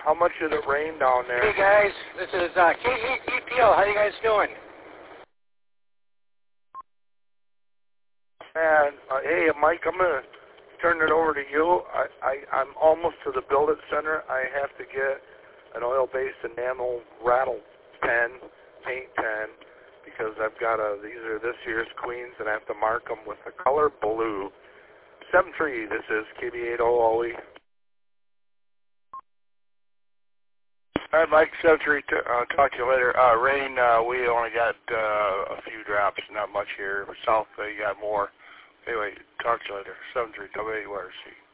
How much did it rain down there? Hey guys, this is KEPL. How you guys doing? And hey, Mike, I'm gonna turn it over to you. I'm almost to the Build It Center. I have to get an oil-based enamel rattle pen, paint pen, because I've got these are this year's Queens, and I have to mark them with the color blue. 7-3. This is KB80OE. All right, Mike, 7-3, talk to you later. Rain, we only got a few drops, not much here. South, you got more. Anyway, talk to you later. 7-3, WARC.